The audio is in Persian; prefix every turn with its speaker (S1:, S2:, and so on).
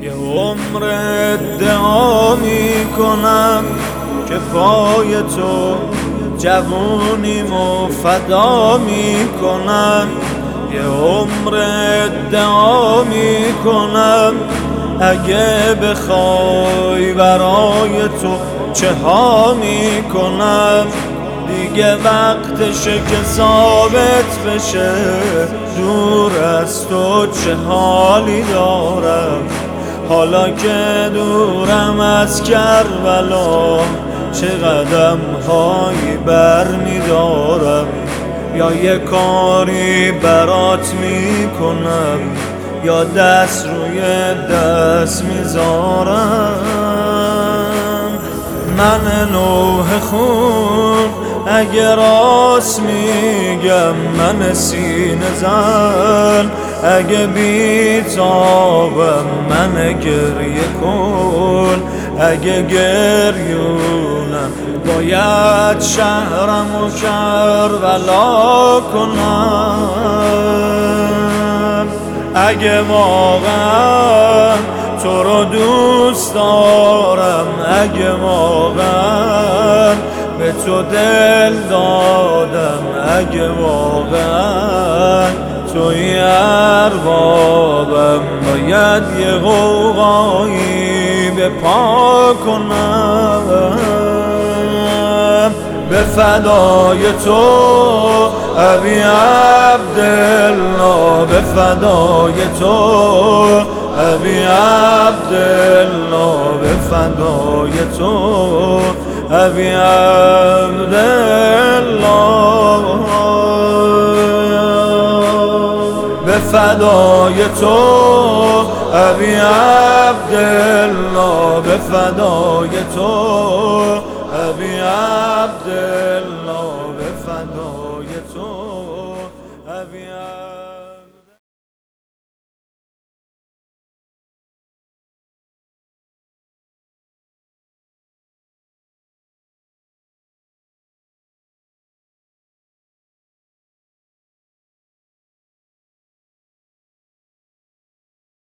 S1: یه عمر ادعا میکنم که پای تو جوونیمو فدا میکنم. یه عمر ادعا میکنم اگه بخوای برای تو چه ها میکنم. دیگه وقتشه که ثابت بشه دور از تو چه حالی دارم. حالا که دورم از کربلا چه قدم هایی بر میدارم. یا یه کاری برات میکنم یا دست روی دست میذارم. من نوح خون اگه راست میگم، من سینه زن اگه بیتابم، من گریه کن اگه گریونم. باید شهرم و کربلا کنم اگه واقعا تو رو دوست دارم. اگه واقعا به تو دل دادم، اگه واقعا توی اربابم، باید یه غوغایی به پا کنم به فدای تو ابی عبدالله، به فدای تو ابی عبدالله، به فدای تو ابی عبدالله، به فدای تو ابی عبدالله، به فدای تو ابی عبدالله.